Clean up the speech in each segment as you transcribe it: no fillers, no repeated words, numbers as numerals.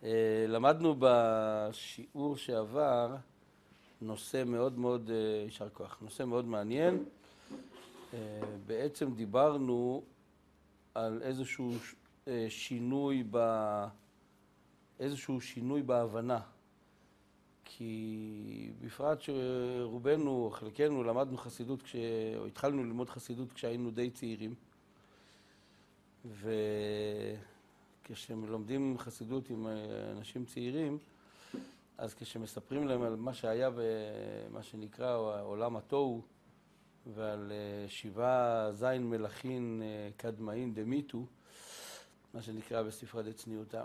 למדנו בשיעור שעבר נושא מאוד מאוד, יישר כוח, נושא מאוד מעניין. בעצם דיברנו על איזשהו שינוי בהבנה. כי בפרט שרובנו, חלקנו, למדנו חסידות, או התחלנו ללמוד חסידות כשהיינו די צעירים. וכשלומדים חסידות עם אנשים צעירים, אז כשמספרים להם על מה שהיה במה שנקרא עולם התוהו, ועל 7 זין מלאכין קדמאין דמיתו, מה שנקרא בספרא דצניעותא,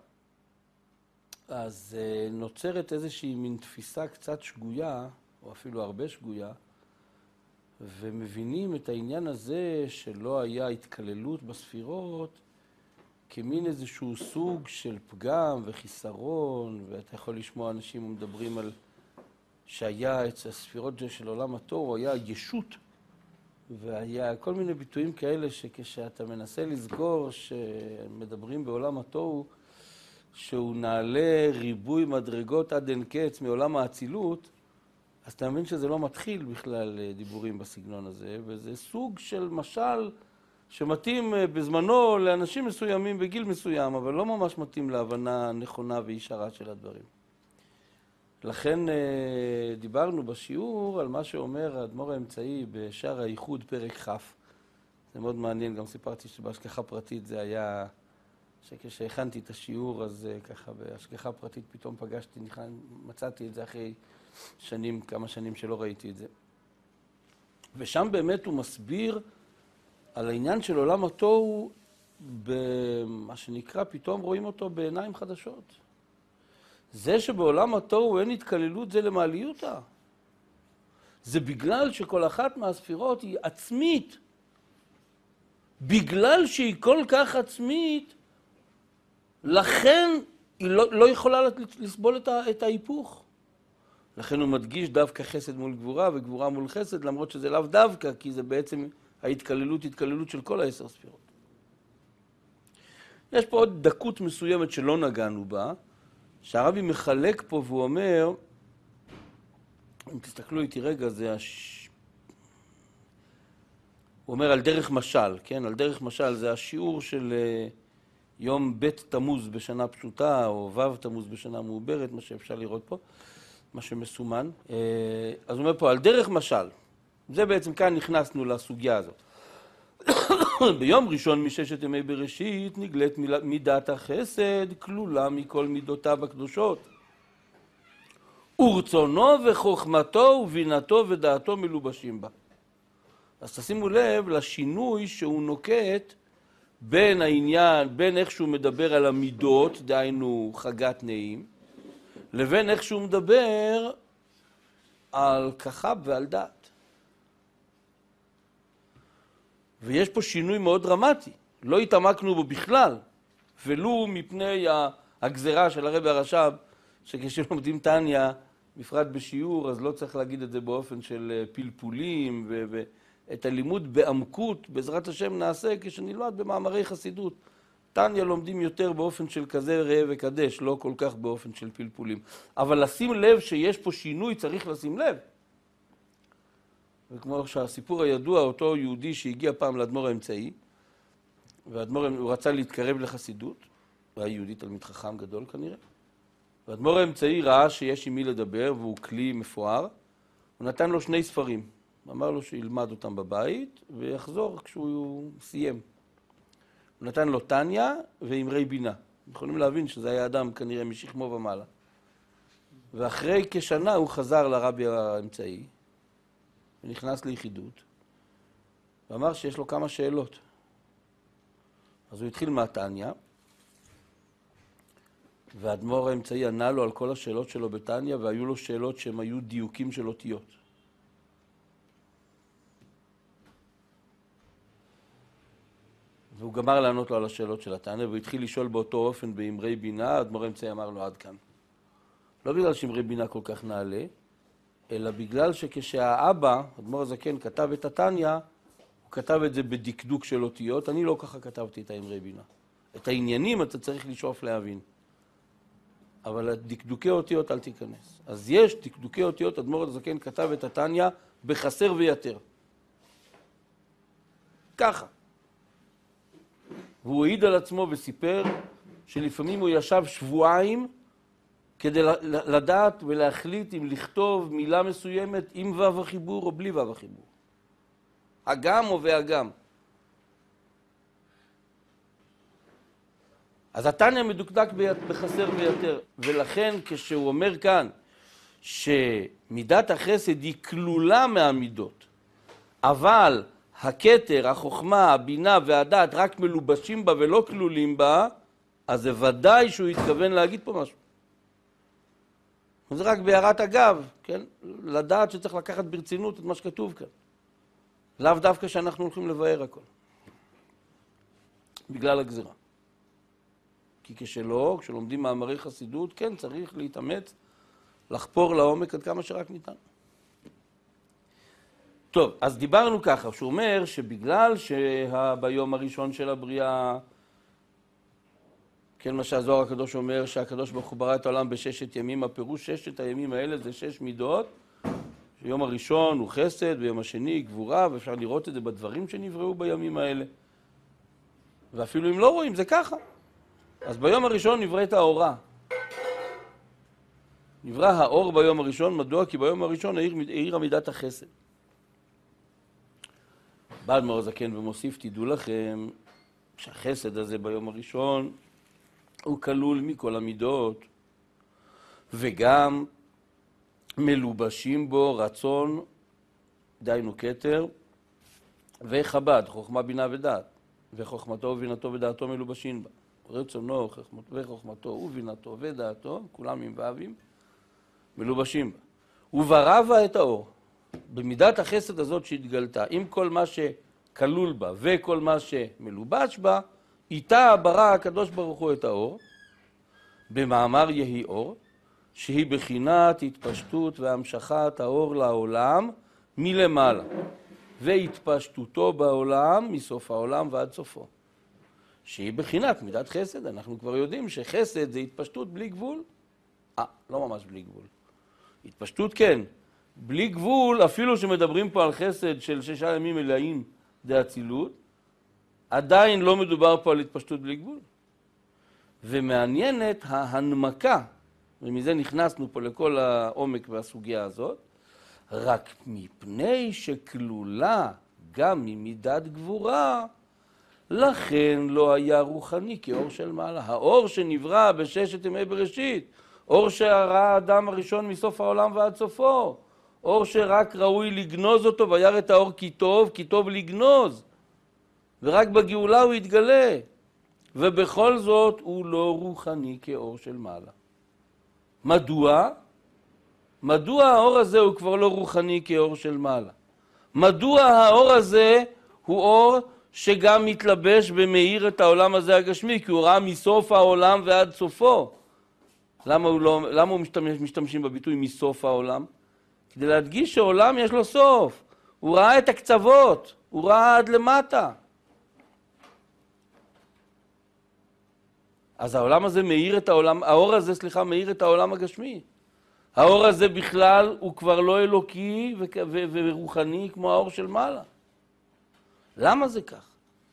אז נוצרת איזושהי מין תפיסה קצת שגויה, או אפילו הרבה שגויה, ומבינים את העניין הזה שלא היה התקללות בספירות, כמין איזשהו סוג של פגם וחיסרון, ואתה יכול לשמוע אנשים מדברים על שהיה את הספירות של עולם התוהו, היה ישות, והיה כל מיני ביטויים כאלה שכשאתה מנסה לסגור שמדברים בעולם התוהו, שהוא נעלה ריבוי מדרגות עד אין קץ מעולם האצילות, אז אתה מבין שזה לא מתחיל בכלל דיבורים בסגנון הזה, וזה סוג של משל שמתאים בזמנו לאנשים מסוימים בגיל מסוים, אבל לא ממש מתאים להבנה נכונה וישרה של הדברים. לכן דיברנו בשיעור על מה שאומר האדמו"ר האמצעי בשער הייחוד פרק כ'. זה מאוד מעניין, גם סיפרתי שבהשגחה פרטית זה היה, שכשהכנתי את השיעור, אז ככה בהשגחה פרטית פתאום פגשתי, מצאתי את זה אחרי שנים, כמה שנים שלא ראיתי את זה. ושם באמת הוא מסביר על העניין של עולם התוהו, במה שנקרא, פתאום רואים אותו בעיניים חדשות. זה שבעולם התוהו אין התקללות זה למעליותה. זה בגלל שכל אחת מהספירות היא עצמית. בגלל שהיא כל כך עצמית, לכן היא לא יכולה לסבול את ההיפוך. לכן הוא מדגיש דווקא חסד מול גבורה וגבורה מול חסד, למרות שזה לאו דווקא, כי זה בעצם התקללות של כל 10 ספירות. יש פה עוד דקות מסוימת שלא נגענו בה, שהרבי מחלק פה והוא אומר, אם תסתכלו איתי רגע, הוא אומר על דרך משל, כן? על דרך משל זה השיעור של יום ב' תמוז בשנה פשוטה, או ו' תמוז בשנה מעוברת, מה שאפשר לראות פה, מה שמסומן. אז הוא אומר פה על דרך משל. זה בעצם כאן נכנסנו לסוגיה הזאת. ביום ראשון מששת ימי בראשית נגלית מידת החסד כלולה מכל מידותיו הקדושות. ורצונו וחוכמתו ובינתו ודעתו מלובשים בה. אז תשימו לב לשינוי שהוא נוקט בין העניין, בין איך שהוא מדבר על המידות, דהיינו חגת נעים, לבין איך שהוא מדבר על כחב ועל דעת. ויש פה שינוי מאוד דרמטי. לא התעמקנו בו בכלל, ולו מפני הגזרה של הרבי הרש"ב, שכשלומדים תניא, בפרט בשיעור, אז לא צריך להגיד את זה באופן של פלפולים, ואת הלימוד בעמקות, בעזרת השם נעשה כשנלמד במאמרי חסידות. תניא לומדים יותר באופן של כזה ראה וקדש, לא כל כך באופן של פלפולים. אבל לשים לב שיש פה שינוי, צריך לשים לב. וכמו שהסיפור הידוע, אותו יהודי שהגיע פעם לאדמו"ר האמצעי, והוא רצה להתקרב לחסידות, הוא היה יהודי תלמיד חכם גדול כנראה, והאדמו"ר האמצעי ראה שיש עם מי לדבר, והוא כלי מפואר, הוא נתן לו 2 ספרים, אמר לו שילמד אותם בבית, ויחזור כשהוא סיים. הוא נתן לו תניא ואמרי בינה. יכולים להבין שזה היה אדם כנראה משכמו ומעלה. ואחרי כשנה הוא חזר לרבי האמצעי, ונכנס ליחידות, ואמר שיש לו כמה שאלות. אז הוא התחיל מהתניא, והאדמו"ר האמצעי ענה לו על כל השאלות שלו בתניא, והיו לו שאלות שהן היו דיוקים של אותיות. והוא גמר לענות לו על השאלות של התניא, והוא התחיל לשאול באותו אופן באמרי בינה, האדמו"ר האמצעי אמר לו עד כאן. לא בגלל שאמרי בינה כל כך נעלה, אלא בגלל שכשהאבא, האדמו"ר הזקן, כתב את התניא, הוא כתב את זה בדקדוק של אותיות, אני לא ככה כתבתי את האמרי בינה. את העניינים אתה צריך לשאוף להבין. אבל דקדוקי אותיות אל תיכנס. אז יש דקדוקי אותיות, אדמו"ר הזקן כתב את התניא בחסר ויתר. ככה. והוא העיד על עצמו וסיפר שלפעמים הוא ישב שבועיים כדי לדעת ולהחליט אם לכתוב מילה מסוימת עם וו החיבור או בלי וו החיבור. הגם או והגם. אז התניא מדוקדק בחסר ויתר, ולכן כשהוא אומר כאן שמידת החסד היא כלולה מהמידות, אבל הכתר, החוכמה, הבינה והדעת רק מלובשים בה ולא כלולים בה, אז זה ודאי שהוא התכוון להגיד פה משהו. זה רק בהערת אגב, כן? לדעת שצריך לקחת ברצינות את מה שכתוב כאן. לאו דווקא שאנחנו הולכים לבאר הכל. בגלל הגזירה. כי כשלא, כשלומדים מאמרי חסידות, כן צריך להתאמץ, לחפור לעומק עד כמה שרק ניתן. טוב, אז דיברנו ככה, שהוא אומר שבגלל שביום הראשון של הבריאה, כן, מה שהזוהר הקדוש אומר, שהקדוש ברוך הוא ברא את העולם בששת ימים, הפירוש ששת הימים האלה זה 6 מידות, שיום הראשון הוא חסד, ויום השני גבורה, ואפשר לראות את זה בדברים שנבראו בימים האלה. ואפילו אם לא רואים, זה ככה. אז ביום הראשון נבראת האורה. נברא האור ביום הראשון, מדוע? כי ביום הראשון העירה מידת החסד. בא אדמו"ר הזקן ומוסיף, תדעו לכם שהחסד הזה ביום הראשון הוא כלול מכל המידות, וגם מלובשים בו רצון, דהיינו כתר, וחב"ד, חוכמה, בינה ודעת, וחוכמתו ובינתו ודעתו מלובשים בה. רצונו וחוכמתו ובינתו ודעתו, כולם עם ואבים, מלובשים בה. וברא את האור. במידת החסד הזאת שהתגלתה, עם כל מה שכלול בה וכל מה שמלובש בה, איתה ברא הקדוש ברוך הוא את האור, במאמר יהי אור, שהיא בחינת התפשטות והמשכת האור לעולם מלמעלה, והתפשטותו בעולם מסוף העולם ועד סופו. שהיא בחינת מידת חסד. אנחנו כבר יודעים שחסד זה התפשטות בלי גבול. לא ממש בלי גבול. התפשטות כן. בלי גבול, אפילו שמדברים פה על חסד של 6 ימים מלאים דאצילות, עדיין לא מדובר פה על התפשטות בלי גבול. ומעניינת ההנמקה, ומזה נכנסנו פה לכל העומק והסוגיה הזאת, רק מפני שכלולה גם ממידת גבורה, לכן לא היה רוחני כאור של מעלה. האור שנברא בששת ימי בראשית, אור שראה האדם הראשון מסוף העולם ועד סופו, אור שרק ראוי לגנוז אותו, וירא את האור כי טוב לגנוז, ורק בגאולה הוא יתגלה, ובכל זאת הוא לא רוחני כאור של מעלה. מדוע? מדוע האור הזה הוא כבר לא רוחני כאור של מעלה? מדוע האור הזה הוא אור שגם מתלבש ומאיר את העולם הזה הגשמי? כי הוא ראה מסוף העולם ועד סופו. למה הוא משתמשים בביטוי מסוף העולם? כדי להדגיש שהעולם יש לו סוף. הוא ראה את הקצוות, הוא ראה עד למטה. אז העולם הזה מאיר את העולם, האור הזה, מאיר את העולם הגשמי. האור הזה בכלל הוא כבר לא אלוקי ורוחני כמו האור של מעלה. למה זה כך?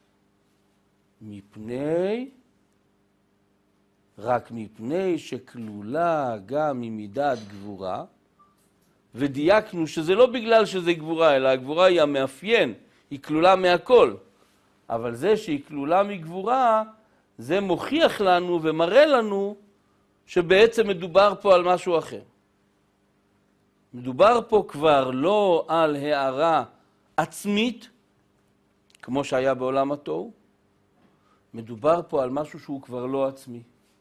רק מפני שכלולה גם ממידת גבורה, ודייקנו שזה לא בגלל שזה גבורה, אלא הגבורה היא המאפיין, היא כלולה מהכל. אבל זה שהיא כלולה מגבורה, זה מוכיח לנו ומראה לנו שבעצם מדובר פה על משהו אחר. מדובר פה כבר לא על הערה עצמית, כמו שהיה בעולם התוהו, מדובר פה על משהו שהוא כבר לא עצמי.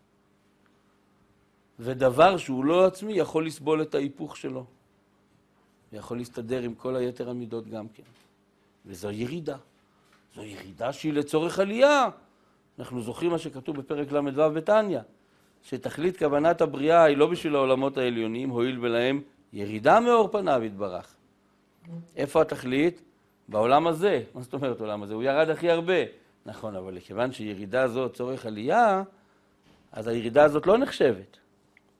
ודבר שהוא לא עצמי יכול לסבול את ההיפוך שלו. ויכול להסתדר עם כל היתר המידות גם כן. וזו ירידה. זו ירידה שהיא לצורך עלייה. אנחנו זוכרים מה שכתוב בפרק ל"ו בתניא, שתכלית כוונת הבריאה היא לא בשביל העולמות העליונים, הועיל ולהם ירידה מאור פניו יתברך. איפה התכלית? בעולם הזה. מה זאת אומרת העולם הזה? הוא ירד הכי הרבה. נכון, אבל כיוון שירידה זו צורך עלייה, אז הירידה הזאת לא נחשבת.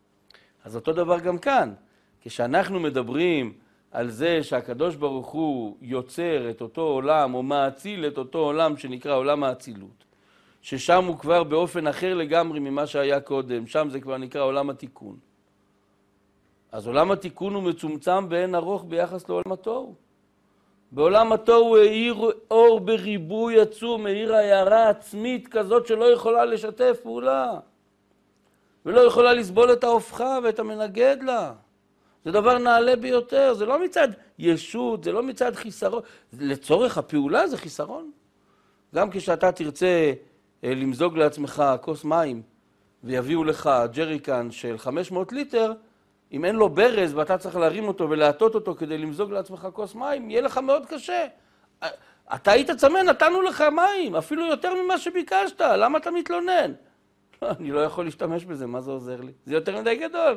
אז אותו דבר גם כאן. כשאנחנו מדברים על זה שהקדוש ברוך הוא יוצר את אותו עולם, או מאציל את אותו עולם שנקרא עולם האצילות, ששם הוא כבר באופן אחר לגמרי ממה שהיה קודם, שם זה כבר נקרא עולם התיקון. אז עולם התיקון הוא מצומצם באין ארוך ביחס לעולם התוהו. בעולם התוהו הוא האיר אור בריבוי עצום, האיר הערה עצמית כזאת שלא יכולה לשתף פעולה, ולא יכולה לסבול את ההופכה ואת המנגד לה. זה דבר נעלה ביותר, זה לא מצד ישות, זה לא מצד חיסרון. לצורך הפעולה זה חיסרון. גם כשאתה תרצה למזוג לעצמך כוס מים, ויביאו לך ג'ריקן של 500 ליטר, אם אין לו ברז ואתה צריך להרים אותו ולהטות אותו כדי למזוג לעצמך כוס מים, יהיה לך מאוד קשה. אתה היית צמא, נתנו לך מים, אפילו יותר ממה שביקשת, למה אתה מתלונן? אני לא יכול להשתמש בזה, מה זה עוזר לי? זה יותר מדי גדול.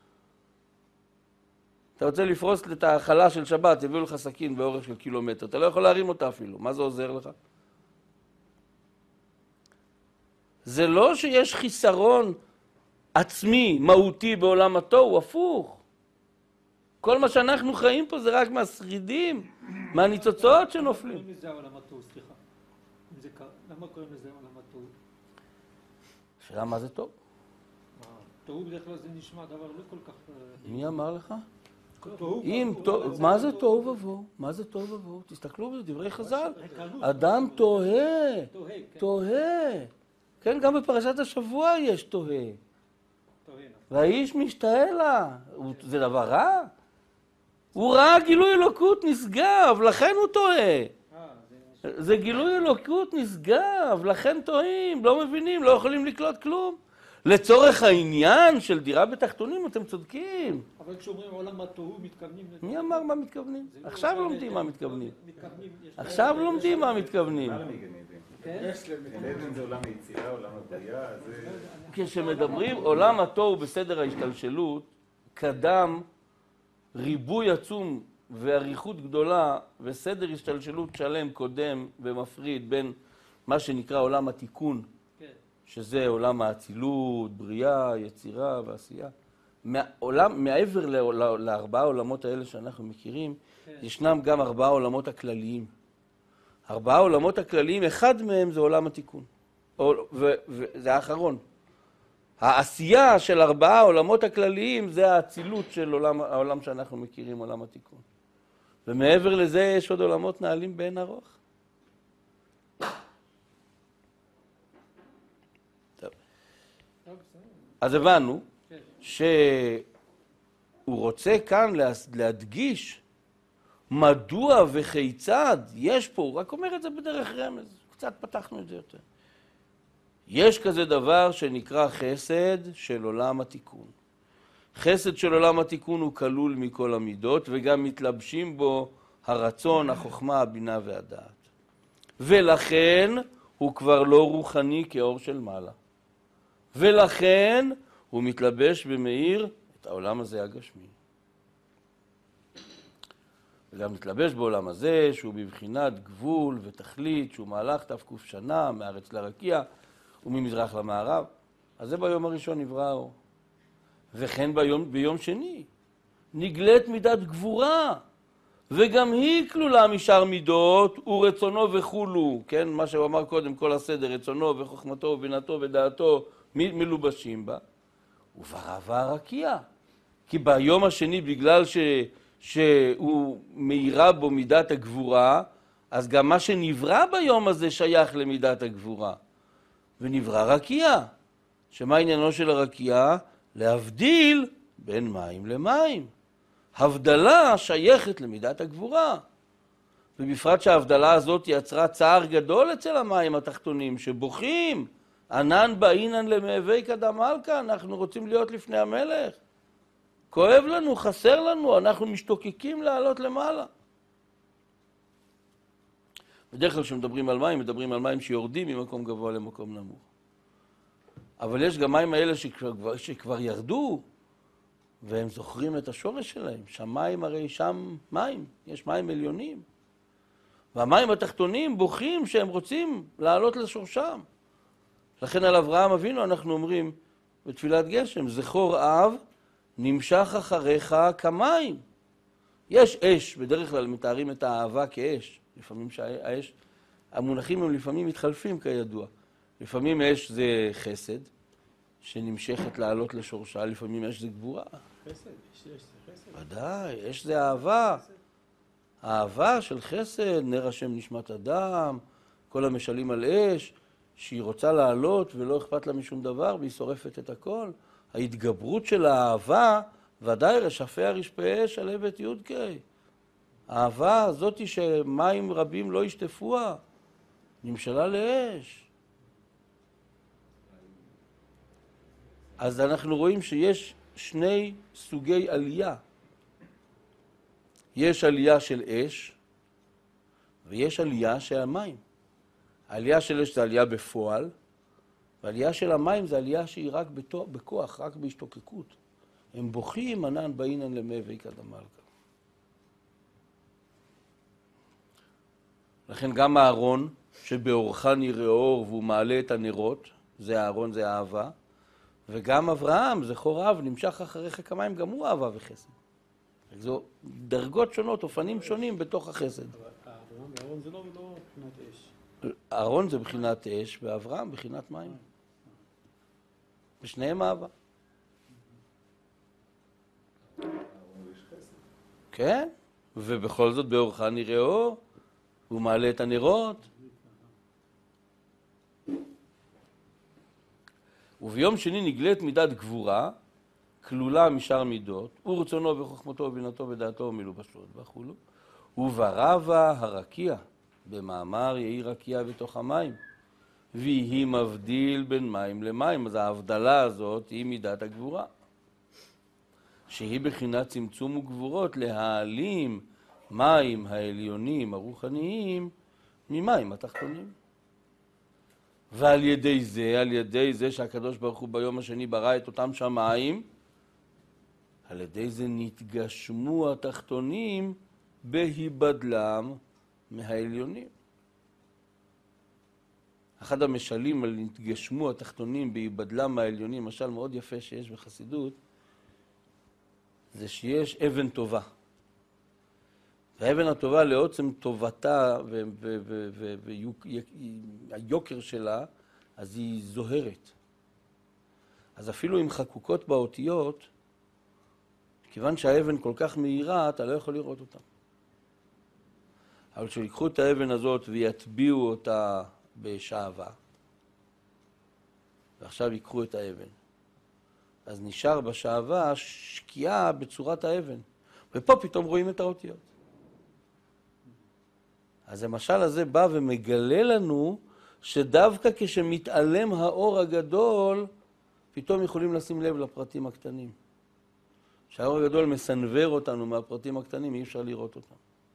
אתה רוצה לפרוס את החלה של שבת, יביאו לך סכין באורך של קילומטר, אתה לא יכול להרים אותה אפילו, מה זה עוזר לך? זה לא שיש חיסרון עצמי, מהותי בעולם התוהו, הפוך. כל מה שאנחנו חיים פה זה רק מהשרידים, מהניצוצות שנופלים. למה קוראים לזה עולם התוהו, סליחה? למה קוראים לזה עולם התוהו? שאלה מה זה טוב? תוהו בדרך כלל זה נשמע דבר לא כל כך... מי אמר לך? תוהו. מה זה טוב ובוא? מה זה טוב ובוא? תסתכלו בדברי חז"ל. אדם תוהה, תוהה. כן, גם בפרשת השבוע יש תוהה. והאיש משתאה לה. זה דבר רע? הוא ראה גילוי אלוקות נשגב, לכן הוא טועה. זה גילוי אלוקות נשגב, לכן טועים, לא מבינים, לא יכולים לקלוט כלום. לצורך העניין של דירה בתחתונים, אתם צודקים. אבל כשאומרים עולם התוהו, מתכוונים... מי אמר מה מתכוונים? עכשיו לומדים מה מתכוונים. עכשיו לומדים מה מתכוונים. עדן זה עולם היצירה, עולם הבריאה, זה... כשמדברים עולם התוהו בסדר ההשתלשלות, קדם ריבוי עצום ואריכות גדולה וסדר השתלשלות שלם קודם ומפריד בין מה שנקרא עולם התיקון, שזה עולם האצילות, בריאה, יצירה ועשייה. מעבר לארבעה עולמות האלה שאנחנו מכירים, ישנם גם ארבעה עולמות הכלליים. ארבעה עולמות הכלליים, אחד מהם זה עולם התיקון. וזה האחרון. העשייה של ארבעה עולמות הכלליים זה האצילות של העולם שאנחנו מכירים, עולם התיקון. ומעבר לזה יש עוד עולמות נעלים באין ארוך. טוב. אז הבנו שהוא רוצה כאן להדגיש מדוע וכיצד יש פה, הוא רק אומר את זה בדרך רמז, קצת פתחנו את זה יותר. יש כזה דבר שנקרא חסד של עולם התיקון. חסד של עולם התיקון הוא כלול מכל המידות, וגם מתלבשים בו הרצון, החוכמה, הבינה והדעת. ולכן הוא כבר לא רוחני כאור של מעלה. ולכן הוא מתלבש במאיר את העולם הזה הגשמי. וגם מתלבש בעולם הזה שהוא בבחינת גבול ותכלית, שהוא מהלך תקוף שנה מארץ לרקיע וממזרח למערב. אז זה ביום הראשון נברא האור. וכן ביום שני נגלית מידת גבורה, וגם היא כלולה משאר מידות ורצונו וכולו, כן, מה שהוא אמר קודם, כל הסדר, רצונו וחוכמתו ובינתו ודעתו מלובשים בה, וברא הרקיע. כי ביום השני, בגלל שהוא מאירה בו מידת הגבורה, אז גם מה שנברא ביום הזה שייך למידת הגבורה. ונברא רקיע. שמה עניינו של הרקיע? להבדיל בין מים למים. הבדלה שייכת למידת הגבורה. ובפרט שההבדלה הזאת יצרה צער גדול אצל המים התחתונים, שבוכים, ענן בעינן למאבי קדם מלכה, אנחנו רוצים להיות לפני המלך. כואב לנו, חסר לנו, אנחנו משתוקקים לעלות למעלה. בדרך כלל כשמדברים על מים, מדברים על מים שיורדים ממקום גבוה למקום נמוך. אבל יש גם מים האלה שכבר ירדו, והם זוכרים את השורש שלהם. שמיים הרי שם מים, יש מים עליונים. והמים התחתונים בוכים שהם רוצים לעלות לשורשם. לכן על אברהם אבינו אנחנו אומרים בתפילת גשם, זכור אב נמשך אחריך כמים. יש אש, בדרך כלל מתארים את האהבה כאש. לפעמים שהאש, המונחים הם לפעמים מתחלפים כידוע. לפעמים אש זה חסד, שנמשכת לעלות לשורשה, לפעמים אש זה גבורה. חסד, יש זה חסד. ודאי, אש זה אהבה. האהבה של חסד, נר השם נשמת אדם, כל המשלים על אש, שהיא רוצה לעלות ולא אכפת לה משום דבר, והיא שורפת את הכל. ההתגברות של האהבה, ודאי רשפיה רשפי אש על הבט יודקי. האהבה הזאת שמים רבים לא ישטפוה, נמשלה לאש. אז אנחנו רואים שיש שני סוגי עלייה. יש עלייה של אש, ויש עלייה של המים. העלייה של אש זה עלייה בפועל, והעלייה של המים זה עלייה שהיא רק בכוח, רק בהשתוקקות. הם בוכים ענן באינן למי קדמלכה. לכן גם הארון, שבאורך נראה אור והוא מעלה את הנרות, זה הארון, זה האהבה, וגם אברהם, זכור אב, נמשך אחריך כמים, גם הוא אהבה וחסד. זו דרגות שונות, אופנים שונים בתוך החסד. הארון זה לא בחינת אש. הארון זה בחינת אש, ואברהם בחינת מים. בשניהם אהבה. כן, ובכל זאת באורך נראה אור, הוא מעלה את הנרות. וביום שני נגלית מידת גבורה, כלולה משאר מידות, ורצונו וחוכמתו ובינתו ודעתו ומלובשות וכולו. וברבה הרקיע, במאמר יהי רקיע בתוך המים, והיא מבדיל בין מים למים. אז ההבדלה הזאת היא מידת הגבורה, שהיא בחינת צמצום וגבורות להעלים מים העליונים הרוחניים ממים התחתונים. ועל ידי זה שהקדוש ברוך הוא ביום השני ברא את אותם שמיים, על ידי זה נתגשמו התחתונים בהיבדלם מהעליונים. אחד המשלים על נתגשמו התחתונים בהיבדלם מהעליונים, משל מאוד יפה שיש בחסידות, זה שיש אבן טובה. והאבן הטובה לעוצם טובתה והיוקר שלה, אז היא זוהרת. אז אפילו עם חקוקות באותיות, כיוון שהאבן כל כך מהירה, אתה לא יכול לראות אותה. אבל כשיקחו את האבן הזאת ויטביעו אותה בשעווה, ועכשיו יקחו את האבן, אז נשאר בשעווה שקיעה בצורת האבן. ופה פתאום רואים את האותיות. אז המשל הזה בא ומגלה לנו שדווקא כשמתעלם האור הגדול, פתאום יכולים לשים לב לפרטים הקטנים. שהאור הגדול מסנבר אותנו מהפרטים הקטנים, אי אפשר לראות אותם.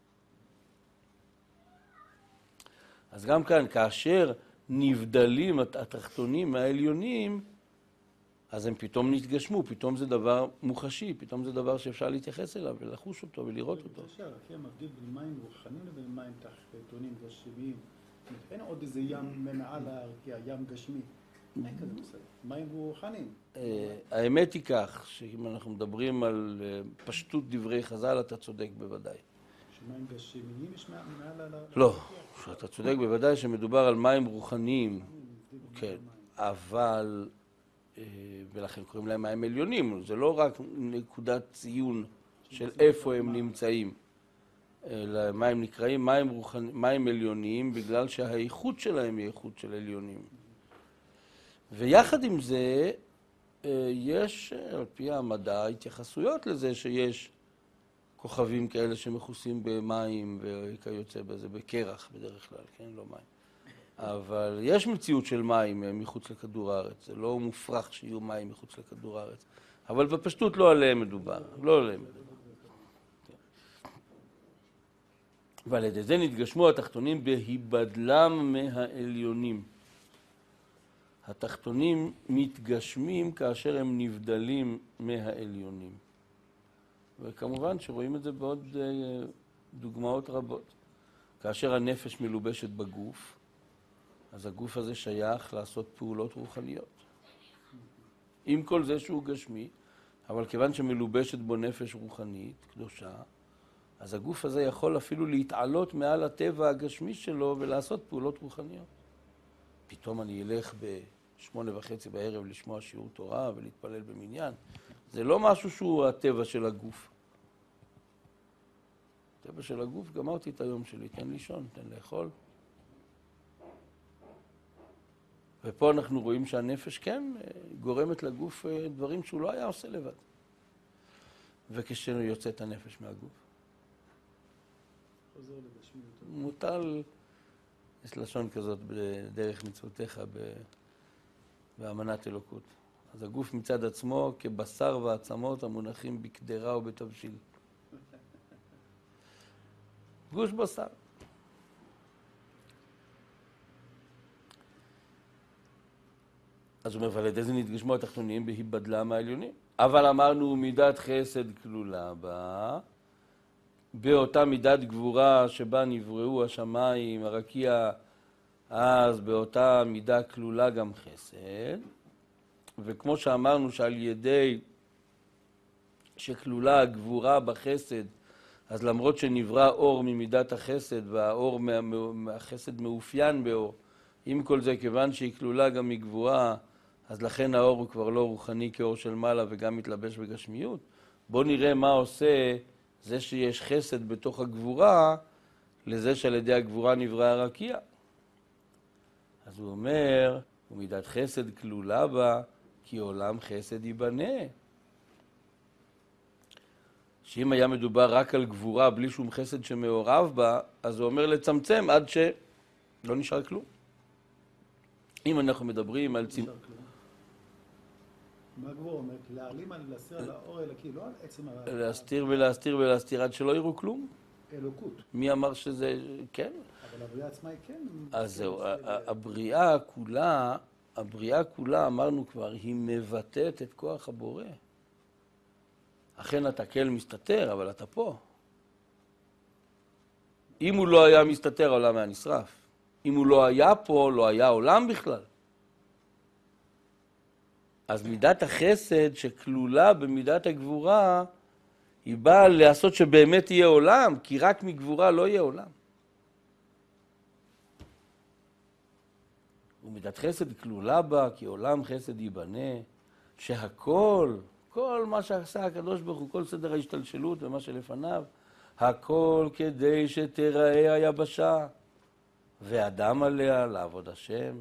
אז גם כאן, כאשר נבדלים התחתונים מהעליונים, אז הם פתאום נתגשמו, פתאום זה דבר מוחשי, פתאום זה דבר שאפשר להתייחס אליו ולחוש אותו ולראות אותו. אפשר, כי המבדיל בין מים רוחניים לבין מים תחתונים גשמיים. אין עוד איזה ים מעל הרקיע, ים גשמי. אין כזה מושג. מים רוחניים. האמת היא כך, שאם אנחנו מדברים על פשטות דברי חז"ל, אתה צודק בוודאי. שמים גשמיים יש מעל הרקיע? לא, אתה צודק בוודאי שמדובר על מים רוחניים, כן, אבל, ולכן קוראים להם מים עליונים, זה לא רק נקודת ציון של איפה הם נמצאים, אלא מים נקראים מים עליוניים בגלל שהאיכות שלהם היא איכות של עליונים. ויחד עם זה, יש על פי המדע התייחסויות לזה שיש כוכבים כאלה שמכוסים במים וכיוצא בזה, בקרח בדרך כלל, כן, לא מים. אבל יש מציאות של מים מחוץ לכדור הארץ, זה לא מופרך שיהיו מים מחוץ לכדור הארץ. אבל בפשטות לא עליהם מדובר, לא עליהם מדובר. ועל ידי זה נתגשמו התחתונים בהיבדלם מהעליונים. התחתונים מתגשמים כאשר הם נבדלים מהעליונים. וכמובן שרואים את זה בעוד דוגמאות רבות. כאשר הנפש מלובשת בגוף, אז הגוף הזה שייך לעשות פעולות רוחניות. עם כל זה שהוא גשמי, אבל כיוון שמלובשת בו נפש רוחנית, קדושה, אז הגוף הזה יכול אפילו להתעלות מעל הטבע הגשמי שלו ולעשות פעולות רוחניות. פתאום אני אלך ב8:30 בערב לשמוע שיעור תורה ולהתפלל במניין. זה לא משהו שהוא הטבע של הגוף. הטבע של הגוף, גמרתי את היום שלי, תן לישון, תן לאכול. ופה אנחנו רואים שהנפש כן גורמת לגוף דברים שהוא לא היה עושה לבד. וכשנו יוצא את הנפש מהגוף. חוזר לגשמיות. מוטל, יש לשון כזאת בדרך מצוותיך באמנת אלוקות. אז הגוף מצד עצמו כבשר ועצמות המונחים בקדרה ובתבשיל. גוש בשר. אז הוא אומר, ועל ידי זה נתגשמו התחתונים בהיבדלה מהעליונים. אבל אמרנו, מידת חסד כלולה בה, באותה מידת גבורה שבה נבראו השמיים, הרקיע, אז באותה מידה כלולה גם חסד. וכמו שאמרנו שעל ידי שכלולה הגבורה בחסד, אז למרות שנברא אור ממידת החסד, והאור מהחסד מאופיין באור, עם כל זה, כיוון שהיא כלולה גם מגבורה, אז לכן האור הוא כבר לא רוחני כאור של מעלה וגם מתלבש בגשמיות. בואו נראה מה עושה זה שיש חסד בתוך הגבורה, לזה שעל ידי הגבורה נברא הרקיע. אז הוא אומר, ומידת חסד כלולה בה, כי עולם חסד ייבנה. שאם היה מדובר רק על גבורה בלי שום חסד שמעורב בה, אז הוא אומר לצמצם עד שלא נשאר כלום. אם אנחנו מדברים על צמצום... מה גבורה אומרת? להעלים על להסיר על האור אלוקי, לא על עצם... להסתיר ולהסתיר ולהסתיר עד שלא יראו כלום. אלוקות. מי אמר שזה... כן. אבל הבריאה עצמה היא כן... אז זהו, הבריאה כולה, אמרנו כבר, היא מבטאת את כוח הבורא. אכן אתה כל מסתתר, אבל אתה פה. אם הוא לא היה מסתתר, העולם היה נשרף. אם הוא לא היה פה, לא היה עולם בכלל. אז מידת החסד שכלולה במידת הגבורה, היא באה לעשות שבאמת יהיה עולם, כי רק מגבורה לא יהיה עולם. ומידת חסד כלולה בה, כי עולם חסד ייבנה, שהכל, כל מה שעשה הקדוש ברוך הוא, כל סדר ההשתלשלות ומה שלפניו, הכל כדי שתראה היבשה, ואדם עליה לעבוד השם.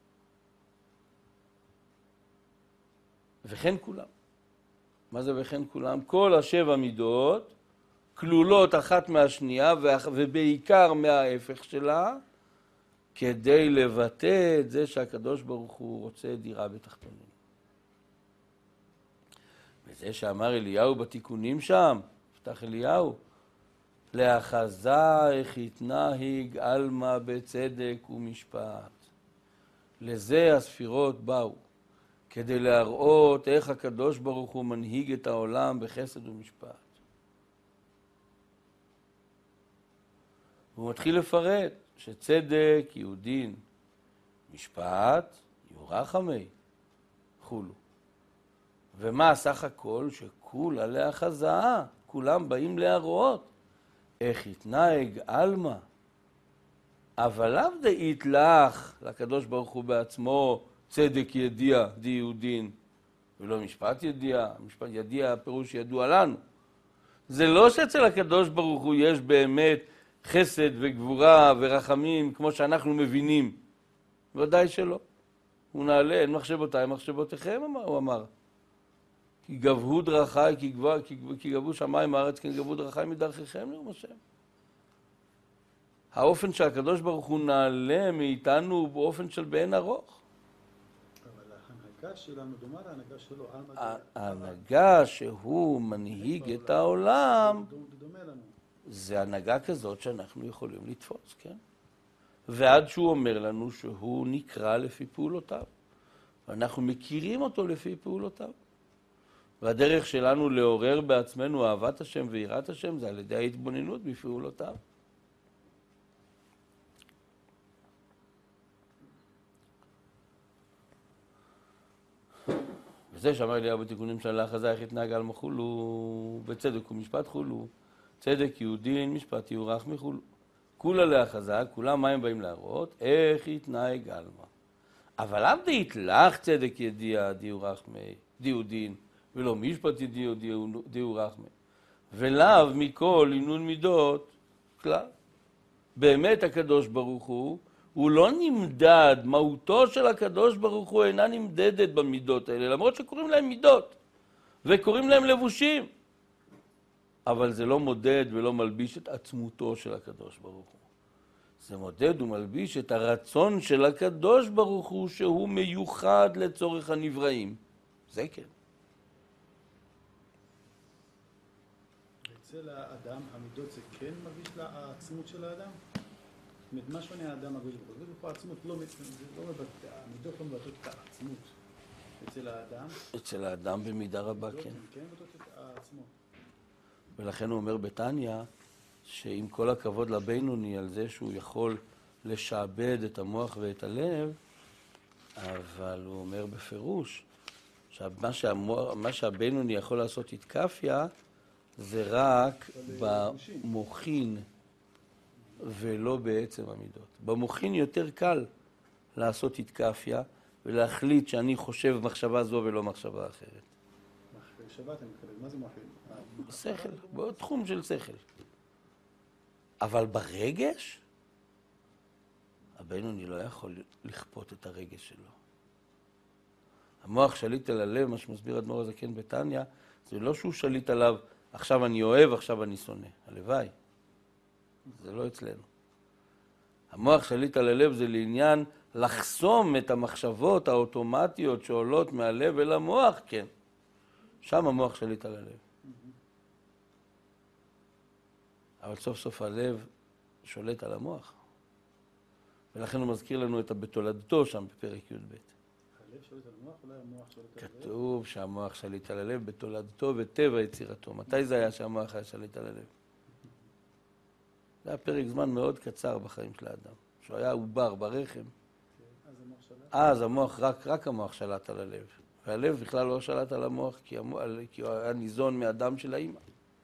וכן כולם. מה זה וכן כולם? כל השבע מידות כלולות אחת מהשנייה ובעיקר מההפך שלה, כדי לבטא את זה שהקדוש ברוך הוא רוצה דירה בתחתונים. וזה שאמר אליהו בתיקונים שם, פתח אליהו, לאחזה איך יתנהג עלמא בצדק ומשפט. לזה הספירות באו, כדי להראות איך הקדוש ברוך הוא מנהיג את העולם בחסד ומשפט. הוא מתחיל לפרט שצדק יהיו דין, משפט יהיו רחמי, חולו. ומה סך הכל? שכולה לאחזה, כולם באים להראות איך יתנהג עלמא. אבל לאו דאית לך, לקדוש ברוך הוא בעצמו, צדק ידיע, דיהו דין, ולא משפט ידיע. משפט ידיע, הפירוש ידוע לנו. זה לא שאצל הקדוש ברוך הוא יש באמת חסד וגבורה ורחמים, כמו שאנחנו מבינים. ודאי שלא. הוא נעלה, אין מחשבותיי, מחשבותיכם, הוא אמר. כי גבהו דרכי, כי גבהו שמיים הארץ, כי גבהו דרכי מדרכיכם, נאום השם. האופן שהקדוש ברוך הוא נעלה מאיתנו הוא באופן של באין ארוך. אבל ההנהגה שלנו דומה להנהגה שלו. ההנהגה שהוא מנהיג את העולם, דומה לנו. זה הנהגה כזאת שאנחנו יכולים לתפוס, כן? ועד שהוא אומר לנו שהוא נקרא לפי פעולותיו. ואנחנו מכירים אותו לפי פעולותיו. והדרך שלנו לעורר בעצמנו אהבת השם ויראת השם זה על ידי ההתבוננות בפעולותיו. וזה שאמר אליהו בתיקונים של האחזה, איך יתנהג על מחולו, בצדק ומשפט חולו, צדק יהודין, משפט יורח מחולו. כולה לאחזה, כולם מה הם באים להראות? איך יתנהג על מה. אבל עבדי יתלך צדק ידיע דיורח דיודין, ולא משפט ידיע דיורח ולאו מכל עינון מידות כלל. באמת הקדוש ברוך הוא לא נמדד, מהותו של הקדוש ברוך הוא אינה נמדדת במידות האלה, למרות שקוראים להם מידות וקוראים להם לבושים. אבל זה לא מודד ולא מלביש את עצמותו של הקדוש ברוך הוא. זה מודד ומלביש את הרצון של הקדוש ברוך הוא שהוא מיוחד לצורך הנבראים. זה כן. אצל האדם, המידות זה כן מרגיש לעצמות של האדם? זאת אומרת, מה שונה האדם הקדוש ברוך הוא? העצמות לא מבטא, המידות לא מבטאות את העצמות. אצל האדם? אצל האדם במידה רבה, כן. כן מבטאות את העצמות. ולכן הוא אומר בתניא, שעם כל הכבוד לבינוני על זה שהוא יכול לשעבד את המוח ואת הלב, אבל הוא אומר בפירוש, מה שהבינוני יכול לעשות התקפיה, זה רק במוחין ולא בעצם המידות. במוחין יותר קל לעשות התקפיה ולהחליט שאני חושב מחשבה זו ולא מחשבה אחרת. מחשבה אתה מתכוון, מה זה מוחין? שכל, בתחום של שכל. אבל ברגש, הבינוני לא יכול לכפות את הרגש שלו. המוח שליט על הלב, מה שמסביר אדמו"ר הזקן בתניא, זה לא שהוא שליט עליו, עכשיו אני אוהב, עכשיו אני שונא. הלוואי. זה לא אצלנו. המוח שליט על הלב זה לעניין לחסום את המחשבות האוטומטיות שעולות מהלב אל המוח, כן. שם המוח שליט על הלב. אבל סוף סוף הלב שולט על המוח. ולכן הוא מזכיר לנו את בתולדתו שם בפרק י"ב. הלב שולט על המוח, אולי המוח שולט על הלב? כתוב שהמוח שליט על הלב בתולדתו וטבע יצירתו. מתי זה היה שהמוח היה שליט על הלב? זה היה פרק זמן מאוד קצר בחיים של האדם. שהוא היה עובר ברחם. אז המוח, רק המוח שלט על הלב. והלב בכלל לא שלט על המוח כי הוא היה ניזון מהדם של האמא.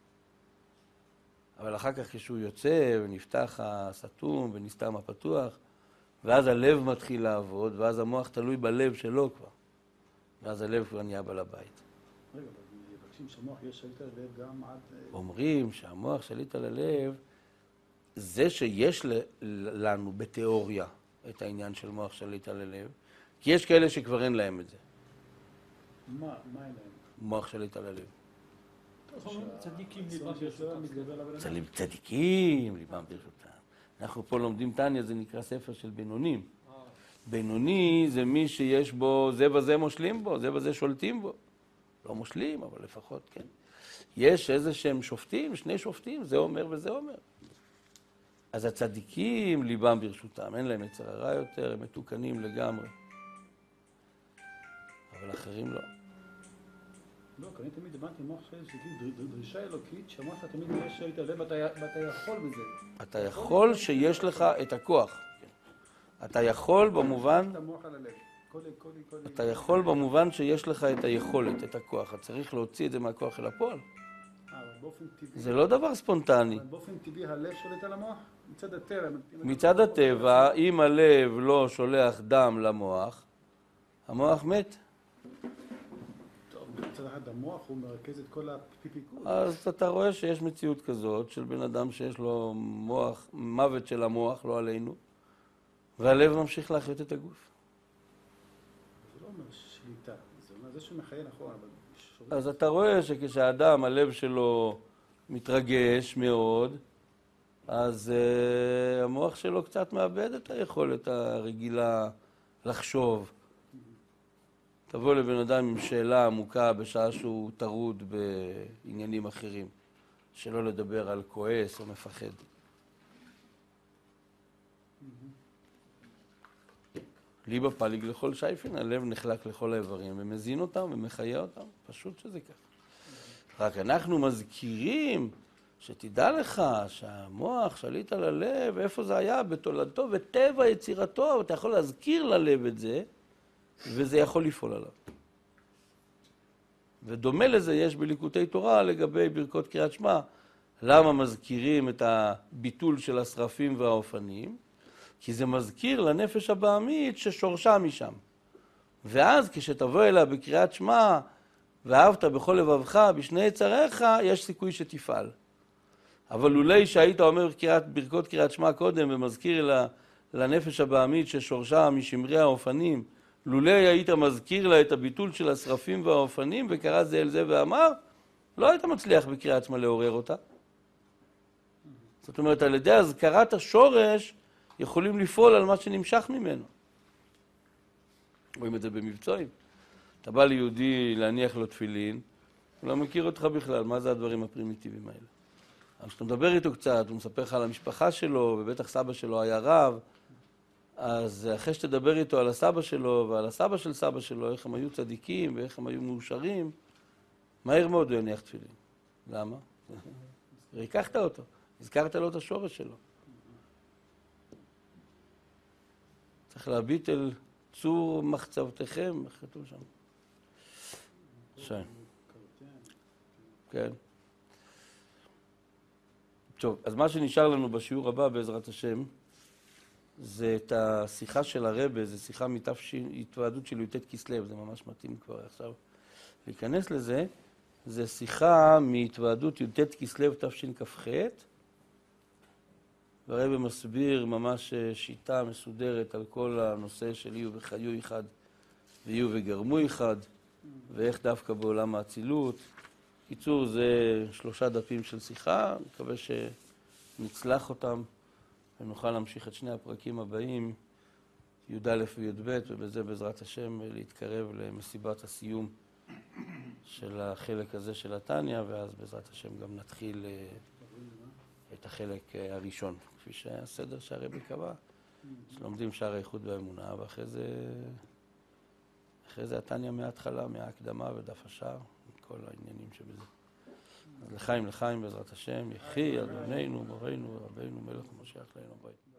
אבל אחר כך כשהוא יוצא ונפתח הסתום ונסתם הפתוח, ואז הלב מתחיל לעבוד, ואז המוח תלוי בלב שלו כבר. ואז הלב כבר נהיה בעל הבית. רגע, אבל מבקשים שהמוח יהיה שליט על הלב גם עד... אומרים שהמוח שליט על הלב, זה שיש לנו בתיאוריה את העניין של מוח שליט על הלב, כי יש כאלה שכבר אין להם את זה. מה אין להם? מוח שליט על הלב. צדיקים ליבם ברשותם. צדיקים ליבם ברשותם. אנחנו פה לומדים תניא, זה נקרא ספר של בינונים. בינוני זה מי שיש בו, זה וזה מושלים בו, זה וזה שולטים בו. לא מושלים, אבל לפחות כן. יש איזה שהם שופטים, שני שופטים, זה אומר וזה אומר. אז הצדיקים ליבם ברשותם, אין להם יצר הרע יותר, הם מתוקנים לגמרי. אבל אחרים לא. לא, כי אני תמיד הבנתי מוח שלי, דרישה אלוקית, שהמוח תמיד יש שליט על הלב ואתה יכול בזה. אתה יכול שיש לך את הכוח. אתה יכול במובן... אתה יכול במובן שיש לך את היכולת, את הכוח. אתה צריך להוציא את זה מהכוח אל הפועל. זה לא דבר ספונטני. אבל באופן טבעי הלב שולט על המוח? מצד הטבע. מצד הטבע, אם הלב לא שולח דם למוח, המוח מת. טוב, מצד אחד המוח הוא מרכז את כל הפיפיקות. אז אתה רואה שיש מציאות כזאת של בן אדם שיש לו מוח, מוות של המוח, לא עלינו, והלב ממשיך להחיות את הגוף. זה לא אומר שליטה, זה אומר זה שמחיה נכון, אבל... אז אתה רואה שכשהאדם, הלב שלו מתרגש מאוד, אז המוח שלו קצת מאבד את היכולת הרגילה לחשוב. תבוא לבן אדם עם שאלה עמוקה בשעה שהוא טרוד בעניינים אחרים, שלא לדבר על כועס או מפחד. ליבה פליג לכל שייפין, הלב נחלק לכל האיברים ומזין אותם ומחיה אותם, פשוט שזה ככה. רק אנחנו מזכירים שתדע לך שהמוח שליט על הלב, איפה זה היה? בתולדתו וטבע יצירתו, אתה יכול להזכיר ללב את זה, וזה יכול לפעול עליו. ודומה לזה יש בליקוטי תורה לגבי ברכות קריאת שמע. למה מזכירים את הביטול של השרפים והאופנים? כי זה מזכיר לנפש הבעמית ששורשה משם. ואז כשתבוא אליה בקריאת שמע, ואהבת בכל לבבך בשני יצריך, יש סיכוי שתפעל. אבל לולי שהיית אומר ברכות קריאת שמע קודם ומזכיר לנפש הבעמית ששורשה משמרי האופנים, לולי היית מזכיר לה את הביטול של השרפים והאופנים וקרא זה אל זה ואמר, לא היית מצליח בקריאת שמע לעורר אותה. זאת אומרת, על ידי הזכרת השורש יכולים לפעול על מה שנמשך ממנו. רואים את זה במבצעים. אתה בא ליהודי להניח לו תפילין, הוא לא מכיר אותך בכלל, מה זה הדברים הפרימיטיביים האלה? אבל כשאתה מדבר איתו קצת, הוא מספר לך על המשפחה שלו, ובטח סבא שלו היה רב, אז אחרי שתדבר איתו על הסבא שלו ועל הסבא של סבא שלו, איך הם היו צדיקים ואיך הם היו מאושרים, מהר מאוד הוא יניח תפילין. למה? ריקחת אותו, הזכרת לו את השורש שלו. צריך להביט אל צור מחצבתכם, איך כתוב שם? כן. טוב, אז מה שנשאר לנו בשיעור הבא בעזרת השם, זה את השיחה של הרבי, זה שיחה התוועדות של י"ט כסלו, זה ממש מתאים כבר עכשיו להיכנס לזה. זה שיחה מהתוועדות י"ט כסלו תשכ"ח, והרבי מסביר ממש שיטה מסודרת על כל הנושא של יהיו וחיו אחד ויהיו וגרמו אחד, ואיך דווקא בעולם האצילות. קיצור, זה 3 דפים של שיחה, מקווה שנצלח אותם ונוכל להמשיך את 2 הפרקים הבאים, י"א וי"ב, ובזה בעזרת השם להתקרב למסיבת הסיום של החלק הזה של התניא, ואז בעזרת השם גם נתחיל את החלק הראשון, כפי שהסדר שהרבי קבע, שלומדים שער האיחוד והאמונה, ואחרי זה התניא מההתחלה, מההקדמה ודף השער, כל העניינים שבזה. אז לחיים בעזרת השם, יחי אדוננו, מורנו ורבנו, מלך ומשיח לעולם ועד.